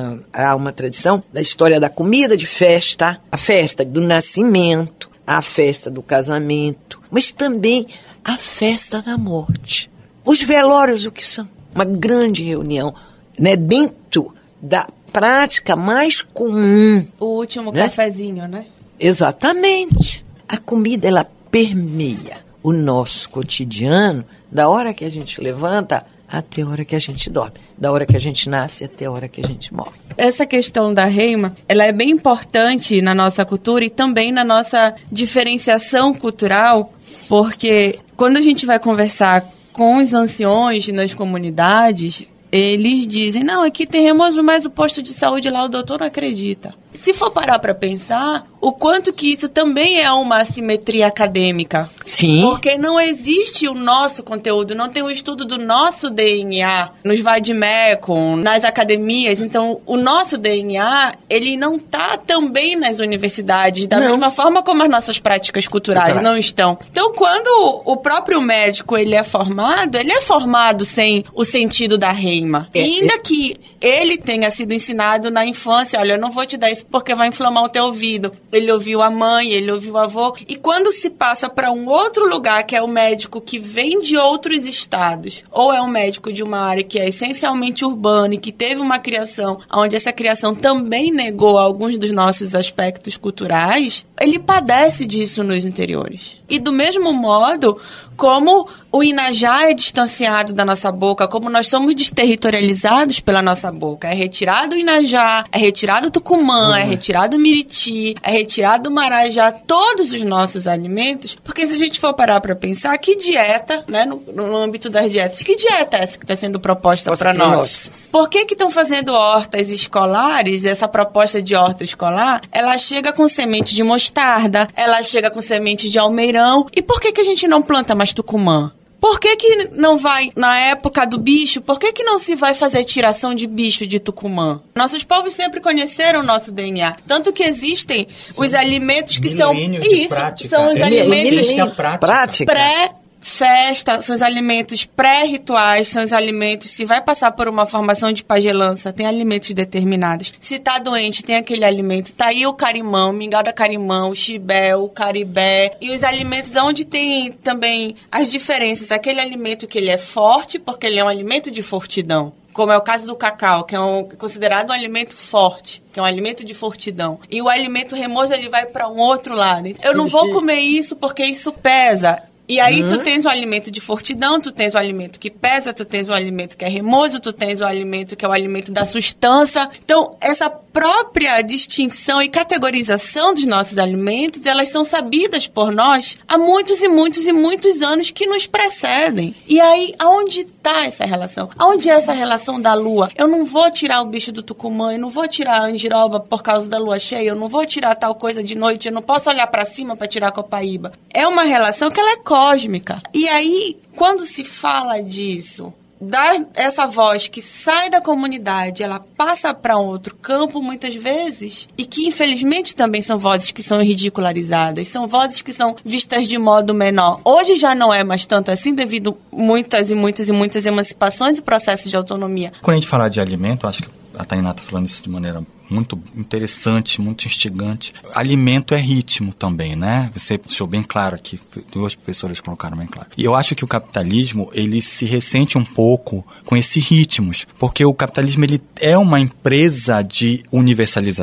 há uma tradição da história da comida de festa, a festa do nascimento, a festa do casamento, mas também a festa da morte. Os velórios, o que são? Uma grande reunião, né? Dentro da prática mais comum. O último né? cafezinho, né? Exatamente. A comida, ela permeia o nosso cotidiano, da hora que a gente levanta até a hora que a gente dorme, da hora que a gente nasce até a hora que a gente morre. Essa questão da reima, ela é bem importante na nossa cultura e também na nossa diferenciação cultural, porque quando a gente vai conversar com os anciões nas comunidades, eles dizem, não, aqui tem remoso, mas o posto de saúde lá o doutor não acredita. Se for parar para pensar, o quanto que isso também é uma assimetria acadêmica. Sim. Porque não existe o nosso conteúdo, não tem o estudo do nosso D N A nos vademecum, nas academias. Então, o nosso D N A, ele não está também nas universidades, da não. mesma forma como as nossas práticas culturais Cultural. não estão. Então, quando o próprio médico ele é formado, ele é formado sem o sentido da reima. É, ainda é. que ele tenha sido ensinado na infância, olha, eu não vou te dar isso porque vai inflamar o teu ouvido. Ele ouviu a mãe, ele ouviu o avô. E quando se passa para um outro lugar, que é o médico que vem de outros estados, ou é um médico de uma área que é essencialmente urbana e que teve uma criação onde essa criação também negou alguns dos nossos aspectos culturais, ele padece disso nos interiores. E do mesmo modo, como o Inajá é distanciado da nossa boca, como nós somos desterritorializados pela nossa boca. É retirado o Inajá, é retirado o Tucumã, uhum. é retirado o Miriti, é retirado o Marajá, todos os nossos alimentos, porque se a gente for parar para pensar, que dieta, né, no, no âmbito das dietas, que dieta é essa que está sendo proposta para nós? nós? Por que que estão fazendo hortas escolares, essa proposta de horta escolar, ela chega com semente de mostarda, ela chega com semente de almeirão, e por que que a gente não planta mais Tucumã? Por que que não vai, na época do bicho, por que que não se vai fazer tiração de bicho de Tucumã? Nossos povos sempre conheceram o nosso D N A. Tanto que existem Sim. os alimentos que são... Isso, prática. são os é alimentos prática. prática. pré Festa, são os alimentos pré-rituais, são os alimentos, se vai passar por uma formação de pagelança, tem alimentos determinados. Se tá doente, tem aquele alimento. Tá aí o carimão, o mingau da carimão, o chibé, o caribé. E os alimentos onde tem também as diferenças. Aquele alimento que ele é forte, porque ele é um alimento de fortidão. Como é o caso do cacau, que é um, considerado um alimento forte, que é um alimento de fortidão. E o alimento remoso, ele vai para um outro lado. Eu não vou comer isso porque isso pesa. E aí, uhum. tu tens o alimento de fortidão, tu tens o alimento que pesa, tu tens o alimento que é remoso, tu tens o alimento que é o alimento da sustância. Então, essa própria distinção e categorização dos nossos alimentos, elas são sabidas por nós há muitos e muitos e muitos anos que nos precedem. E aí, aonde está essa relação? Aonde é essa relação da lua? Eu não vou tirar o bicho do Tucumã, eu não vou tirar a angiroba por causa da lua cheia, eu não vou tirar tal coisa de noite, eu não posso olhar para cima para tirar a copaíba. É uma relação que ela é cósmica. E aí, quando se fala disso, dar essa voz que sai da comunidade, ela passa para um outro campo muitas vezes, e que infelizmente também são vozes que são ridicularizadas, são vozes que são vistas de modo menor. Hoje já não é mais tanto assim, devido muitas e muitas e muitas emancipações e processos de autonomia. Quando a gente fala de alimento, acho que a Tainá está falando isso de maneira muito interessante, muito instigante. Alimento é ritmo também, né? Você deixou bem claro aqui, duas professoras colocaram bem claro. E eu acho que o capitalismo, ele se ressente um pouco com esses ritmos, porque o capitalismo, ele é uma empresa de universalização.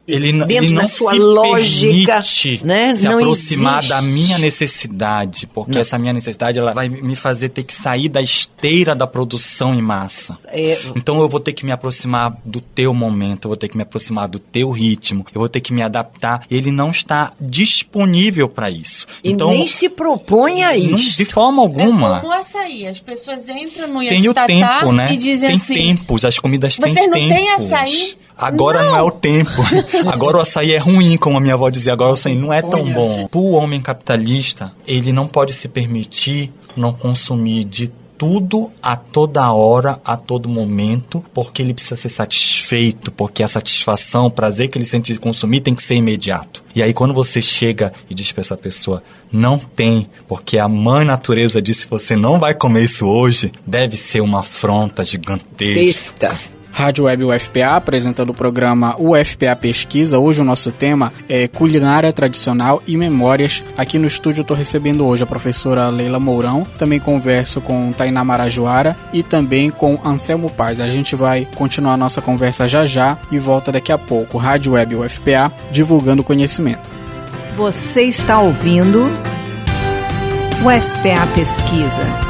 ele, dentro ele não da sua se lógica, permite né? se não aproximar existe. da minha necessidade, porque não. essa minha necessidade ela vai me fazer ter que sair da esteira da produção em massa. É... Então eu vou ter que me aproximar do teu momento, eu vou ter que me aproximar do teu ritmo, eu vou ter que me adaptar. Ele não está disponível para isso. E então, nem se propõe a isso. De forma alguma. É como o açaí. As pessoas entram no Tem o tempo, né? e dizem tem assim... Tem tempos, as comidas têm tempos. tempos. Você não tem açaí? Agora não. não é o tempo. Agora o açaí é ruim, como a minha avó dizia. Agora o açaí não é tão Olha. bom. O homem capitalista, ele não pode se permitir não consumir de tudo a toda hora, a todo momento, porque ele precisa ser satisfeito, porque a satisfação, o prazer que ele sente de consumir tem que ser imediato. E aí quando você chega e diz para essa pessoa, não tem, porque a mãe natureza disse que você não vai comer isso hoje, deve ser uma afronta gigantesca. Pesca. Rádio Web U F P A, apresentando o programa U F P A Pesquisa. Hoje o nosso tema é culinária tradicional e memórias. Aqui no estúdio eu estou recebendo hoje a professora Leila Mourão. Também converso com Tainá Marajoara e também com Anselmo Paz. A gente vai continuar a nossa conversa já já e volta daqui a pouco. Rádio Web U F P A, divulgando conhecimento. Você está ouvindo U F P A Pesquisa.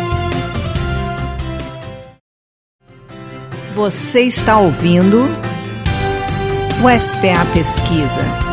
Você está ouvindo U F P A Pesquisa.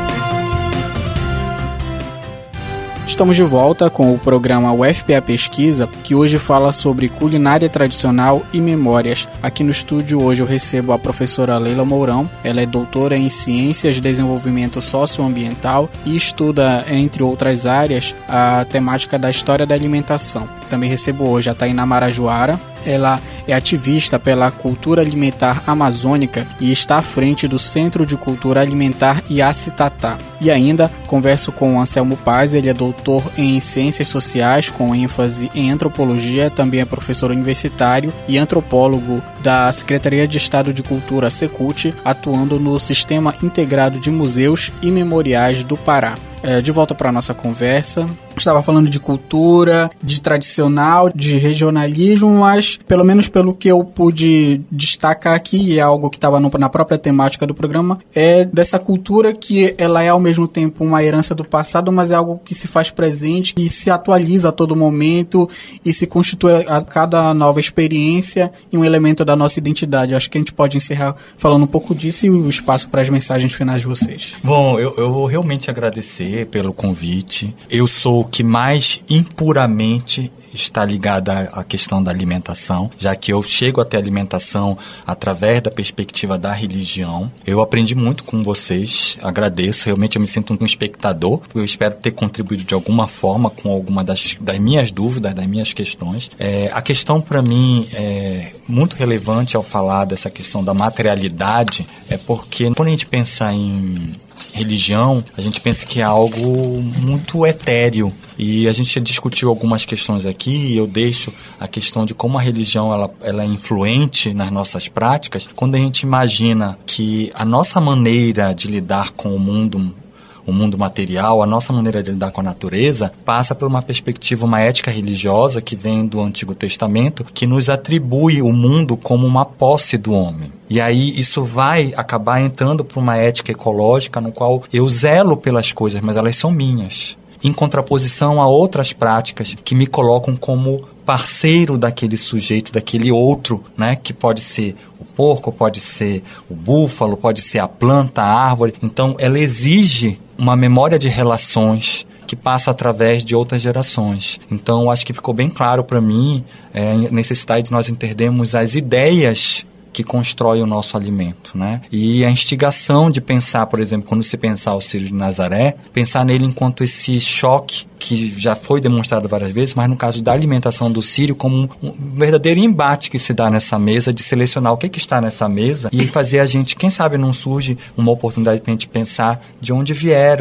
Estamos de volta com o programa U F P A Pesquisa, que hoje fala sobre culinária tradicional e memórias. Aqui no estúdio hoje eu recebo a professora Leila Mourão. Ela é doutora em Ciências de Desenvolvimento Socioambiental e estuda, entre outras áreas, a temática da história da alimentação. Também recebo hoje a Tainá Marajoara. Ela é ativista pela cultura alimentar amazônica e está à frente do Centro de Cultura Alimentar Iacitatá. E ainda converso com o Anselmo Paz, ele é doutor em Ciências Sociais com ênfase em Antropologia, também é professor universitário e antropólogo da Secretaria de Estado de Cultura, Secult, atuando no Sistema Integrado de Museus e Memoriais do Pará. É, de volta para a nossa conversa. Estava falando de cultura, de tradicional, de regionalismo, mas pelo menos pelo que eu pude destacar aqui, e é algo que estava na própria temática do programa, é dessa cultura que ela é ao mesmo tempo uma herança do passado, mas é algo que se faz presente e se atualiza a todo momento e se constitui a cada nova experiência e um elemento da nossa identidade. Eu acho que a gente pode encerrar falando um pouco disso e o espaço para as mensagens finais de vocês. Bom, eu, eu vou realmente agradecer pelo convite. Eu sou o que mais impuramente está ligado à questão da alimentação, já que eu chego até a alimentação através da perspectiva da religião. Eu aprendi muito com vocês, agradeço, realmente eu me sinto um espectador, eu espero ter contribuído de alguma forma com alguma das, das minhas dúvidas, das minhas questões. É, a questão para mim é muito relevante ao falar dessa questão da materialidade, é porque quando a gente pensa em religião, a gente pensa que é algo muito etéreo, e a gente discutiu algumas questões aqui, e eu deixo a questão de como a religião ela, ela é influente nas nossas práticas, quando a gente imagina que a nossa maneira de lidar com o mundo o mundo material, a nossa maneira de lidar com a natureza, passa por uma perspectiva, uma ética religiosa que vem do Antigo Testamento, que nos atribui o mundo como uma posse do homem. E aí isso vai acabar entrando para uma ética ecológica no qual eu zelo pelas coisas, mas elas são minhas. Em contraposição a outras práticas que me colocam como parceiro daquele sujeito, daquele outro, né? Que pode ser o porco, pode ser o búfalo, pode ser a planta, a árvore. Então, ela exige uma memória de relações que passa através de outras gerações. Então, acho que ficou bem claro para mim é, a necessidade de nós entendermos as ideias que constrói o nosso alimento, né? E a instigação de pensar, por exemplo, quando se pensar o Círio de Nazaré, pensar nele enquanto esse choque que já foi demonstrado várias vezes, mas no caso da alimentação do Círio, como um verdadeiro embate que se dá nessa mesa, de selecionar o que, que está nessa mesa e fazer a gente, quem sabe não surge uma oportunidade para a gente pensar de onde vieram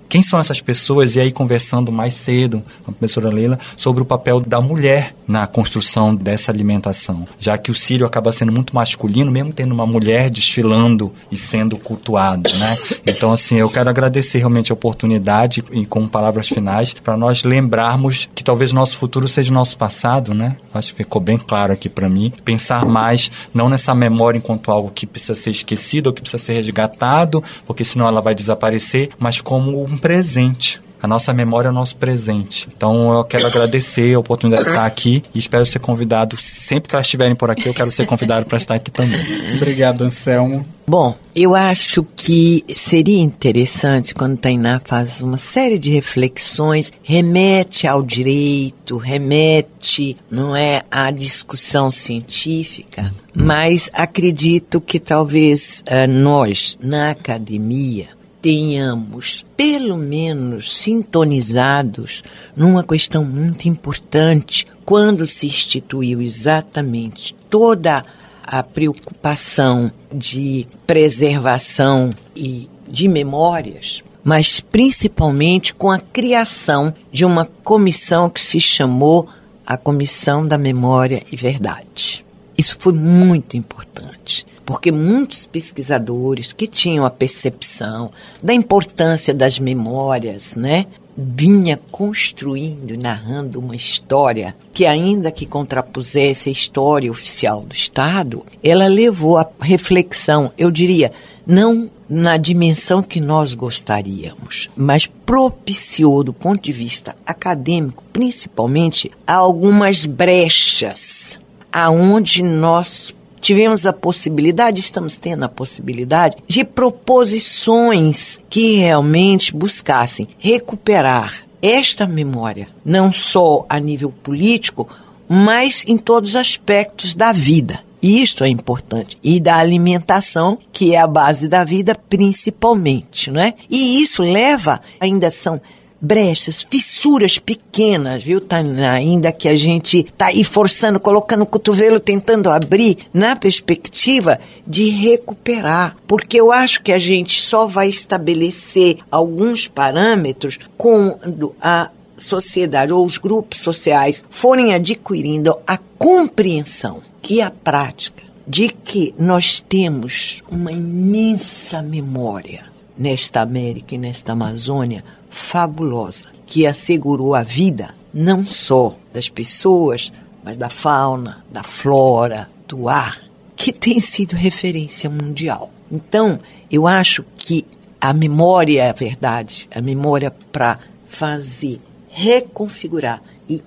quem são essas pessoas, e aí conversando mais cedo com a professora Leila sobre o papel da mulher na construção dessa alimentação, já que o Sírio acaba sendo muito masculino, mesmo tendo uma mulher desfilando e sendo cultuada, né? Então, assim, eu quero agradecer realmente a oportunidade e com palavras finais para nós lembrarmos que talvez o nosso futuro seja o nosso passado, né? Acho que ficou bem claro aqui para mim. Pensar mais, não nessa memória enquanto algo que precisa ser esquecido ou que precisa ser resgatado, porque senão ela vai desaparecer, mas como um presente. A nossa memória é o nosso presente. Então, eu quero agradecer a oportunidade de estar aqui e espero ser convidado. Sempre que elas estiverem por aqui, eu quero ser convidado para estar aqui também. Obrigado, Anselmo. Bom, eu acho que seria interessante, quando Tainá faz uma série de reflexões, remete ao direito, remete, não é, à discussão científica, mas acredito que talvez uh, nós, na academia, tenhamos, pelo menos, sintonizados numa questão muito importante, quando se instituiu exatamente toda a preocupação de preservação e de memórias, mas principalmente com a criação de uma comissão que se chamou a Comissão da Memória e Verdade. Isso foi muito importante, porque muitos pesquisadores que tinham a percepção da importância das memórias, né, vinha construindo e narrando uma história que, ainda que contrapusesse a história oficial do Estado, ela levou a reflexão, eu diria, não na dimensão que nós gostaríamos, mas propiciou, do ponto de vista acadêmico, principalmente, algumas brechas aonde nós tivemos a possibilidade, estamos tendo a possibilidade, de proposições que realmente buscassem recuperar esta memória, não só a nível político, mas em todos os aspectos da vida. E isto é importante. E da alimentação, que é a base da vida, principalmente, não é? E isso leva, ainda são brechas, fissuras pequenas, viu, Tainá? Ainda que a gente está aí forçando, colocando o cotovelo, tentando abrir, na perspectiva de recuperar. Porque eu acho que a gente só vai estabelecer alguns parâmetros quando a sociedade ou os grupos sociais forem adquirindo a compreensão e a prática de que nós temos uma imensa memória nesta América e nesta Amazônia fabulosa, que assegurou a vida não só das pessoas, mas da fauna, da flora, do ar, que tem sido referência mundial. Então, eu acho que a memória é a verdade, a memória para fazer, reconfigurar e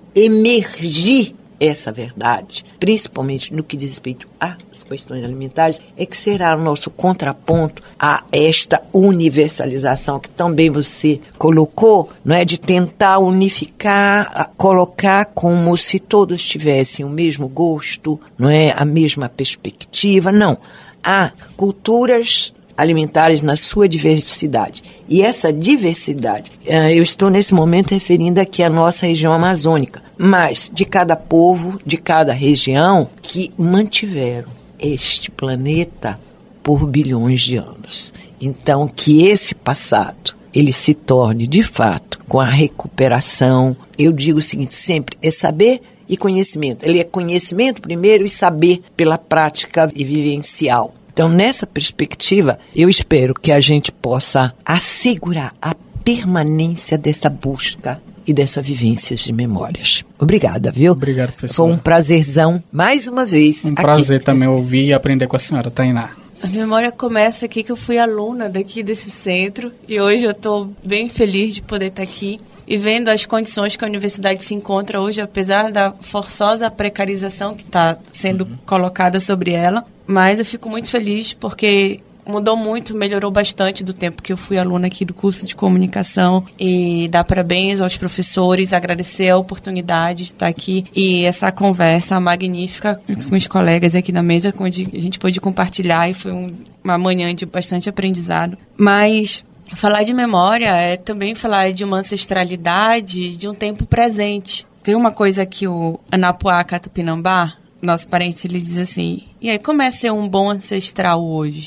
emergir essa verdade, principalmente no que diz respeito às questões alimentares, é que será o nosso contraponto a esta universalização que também você colocou, não é, de tentar unificar, colocar como se todos tivessem o mesmo gosto, não é, a mesma perspectiva. Não, há culturas alimentares na sua diversidade. E essa diversidade, eu estou nesse momento referindo aqui à nossa região amazônica, mas de cada povo, de cada região, que mantiveram este planeta por bilhões de anos. Então, que esse passado, ele se torne, de fato, com a recuperação, eu digo o seguinte sempre, é saber e conhecimento. Ele é conhecimento primeiro e saber pela prática e vivencial. Então, nessa perspectiva, eu espero que a gente possa assegurar a permanência dessa busca e dessa vivência de memórias. Obrigada, viu? Obrigado, professor. Foi um prazerzão, mais uma vez. Um aqui. prazer também ouvir e aprender com a senhora, Tainá. A memória começa aqui que eu fui aluna daqui desse centro e hoje eu estou bem feliz de poder estar aqui e vendo as condições que a universidade se encontra hoje, apesar da forçosa precarização que está sendo uhum. colocada sobre ela. Mas eu fico muito feliz porque mudou muito, melhorou bastante do tempo que eu fui aluna aqui do curso de comunicação, e dar parabéns aos professores, agradecer a oportunidade de estar aqui e essa conversa magnífica com os colegas aqui na mesa, onde a gente pôde compartilhar, e foi um, uma manhã de bastante aprendizado. Mas falar de memória é também falar de uma ancestralidade, de um tempo presente. Tem uma coisa que o Anapuá Catupinambá, nosso parente, ele diz assim: e aí, como é ser um bom ancestral hoje?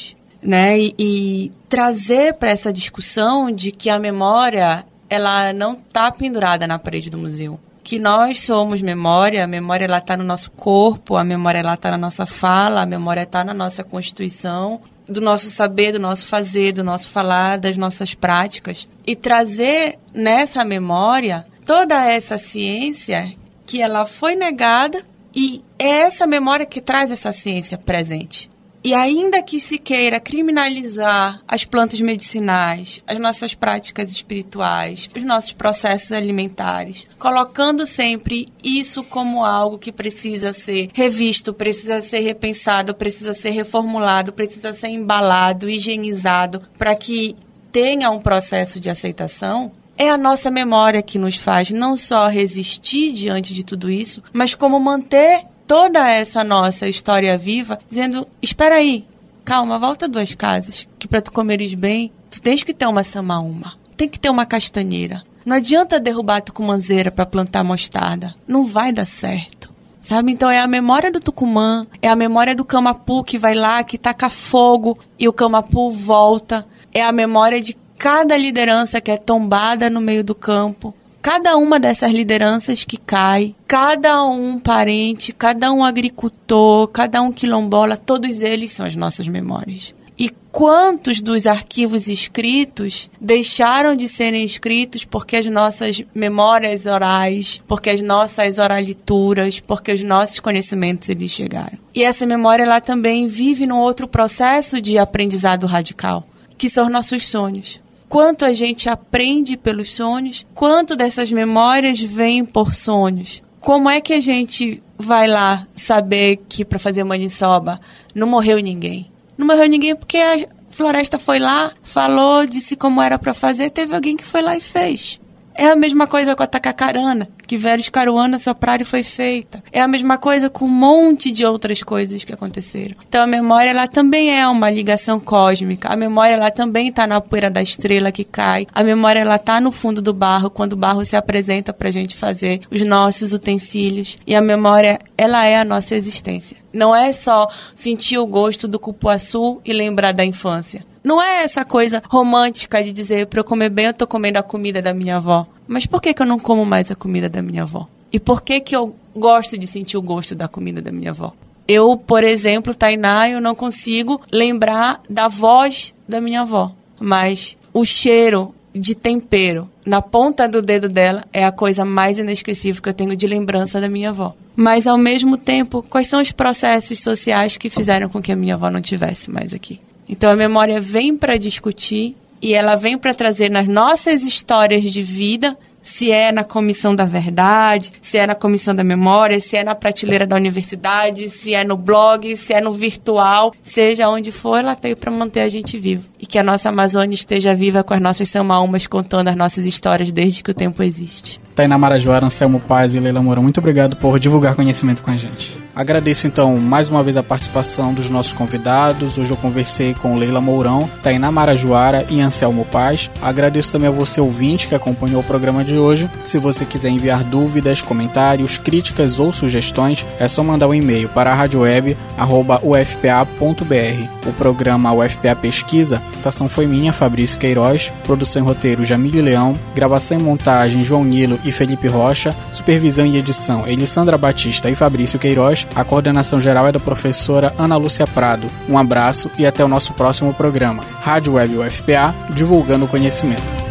né? E, e trazer para essa discussão de que a memória, ela não está pendurada na parede do museu. Que nós somos memória, a memória está no nosso corpo, a memória está na nossa fala, a memória está na nossa constituição, do nosso saber, do nosso fazer, do nosso falar, das nossas práticas. E trazer nessa memória toda essa ciência que ela foi negada e é essa memória que traz essa ciência presente. E ainda que se queira criminalizar as plantas medicinais, as nossas práticas espirituais, os nossos processos alimentares, colocando sempre isso como algo que precisa ser revisto, precisa ser repensado, precisa ser reformulado, precisa ser embalado, higienizado, para que tenha um processo de aceitação, é a nossa memória que nos faz não só resistir diante de tudo isso, mas como manter toda essa nossa história viva, dizendo, espera aí, calma, volta duas casas, que para tu comeres bem, tu tens que ter uma samaúma, tem que ter uma castanheira. Não adianta derrubar a tucumanzeira para plantar mostarda, não vai dar certo, sabe? Então é a memória do Tucumã, é a memória do Camapu que vai lá, que taca fogo e o Camapu volta, é a memória de cada liderança que é tombada no meio do campo, cada uma dessas lideranças que cai, cada um parente, cada um agricultor, cada um quilombola, todos eles são as nossas memórias. E quantos dos arquivos escritos deixaram de serem escritos porque as nossas memórias orais, porque as nossas oralituras, porque os nossos conhecimentos eles chegaram. E essa memória ela também vive num outro processo de aprendizado radical, que são nossos sonhos. Quanto a gente aprende pelos sonhos, quanto dessas memórias vêm por sonhos. Como é que a gente vai lá saber que para fazer maniçoba não morreu ninguém? Não morreu ninguém porque a floresta foi lá, falou, disse como era para fazer, teve alguém que foi lá e fez. É a mesma coisa com a tacacarana, que Veros Caruana sopraram e foi feita. É a mesma coisa com um monte de outras coisas que aconteceram. Então a memória ela também é uma ligação cósmica. A memória ela também está na poeira da estrela que cai. A memória ela está no fundo do barro, quando o barro se apresenta para a gente fazer os nossos utensílios. E a memória ela é a nossa existência. Não é só sentir o gosto do cupuaçu e lembrar da infância. Não é essa coisa romântica de dizer, para eu comer bem, eu tô comendo a comida da minha avó. Mas por que que eu não como mais a comida da minha avó? E por que que eu gosto de sentir o gosto da comida da minha avó? Eu, por exemplo, Tainá, eu não consigo lembrar da voz da minha avó. Mas o cheiro de tempero na ponta do dedo dela é a coisa mais inesquecível que eu tenho de lembrança da minha avó. Mas, ao mesmo tempo, quais são os processos sociais que fizeram com que a minha avó não estivesse mais aqui? Então, a memória vem para discutir e ela vem para trazer nas nossas histórias de vida, se é na comissão da verdade, se é na comissão da memória, se é na prateleira da universidade, se é no blog, se é no virtual, seja onde for, ela tem para manter a gente vivo. E que a nossa Amazônia esteja viva com as nossas samaúmas contando as nossas histórias desde que o tempo existe. Tainá Marajoara, Anselmo Paz e Leila Mourão, muito obrigado por divulgar conhecimento com a gente. Agradeço, então, mais uma vez a participação dos nossos convidados. Hoje eu conversei com Leila Mourão, Tainá Marajoara e Anselmo Paz. Agradeço também a você, ouvinte, que acompanhou o programa de hoje. Se você quiser enviar dúvidas, comentários, críticas ou sugestões, é só mandar um e-mail para a radioweb arroba u f p a ponto b r. O programa U F P A Pesquisa, a estação foi minha, Fabrício Queiroz, produção e roteiro Jamile Leão, gravação e montagem João Nilo e Felipe Rocha, supervisão e edição Elisandra Batista e Fabrício Queiroz. A coordenação geral é da professora Ana Lúcia Prado. Um abraço e até o nosso próximo programa. Rádio Web U F P A, divulgando o conhecimento.